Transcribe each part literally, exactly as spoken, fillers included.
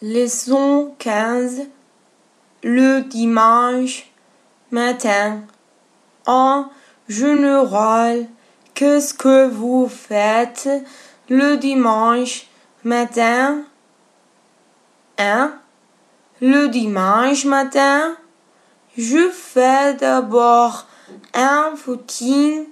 Leçon quinze. Le dimanche matin. En général, qu'est-ce que vous faites le dimanche matin? Hein? Le dimanche matin, je fais d'abord un footing.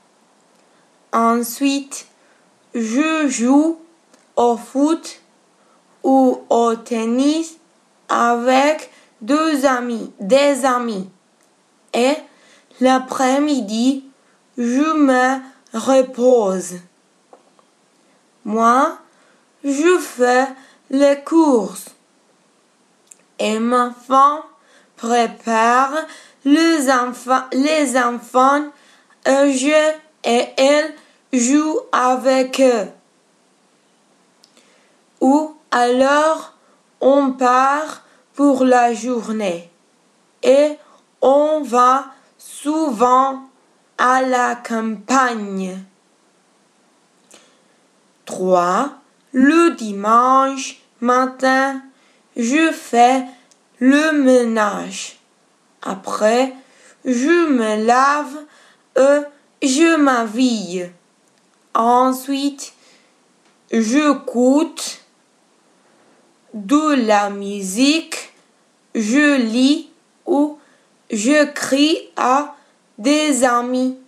Ensuite, je joue au foot ou au tennis avec deux amis, des amis. Et l'après-midi, je me repose. Moi, je fais les courses. Et ma femme prépare les enfants, les enfants et je et elle joue avec eux. Ou alors, on part pour la journée et on va souvent à la campagne. trois. Le dimanche matin, je fais le ménage. Après, je me lave et je m'habille. Ensuite, j'écoute de la musique, je lis ou je crie à des amis.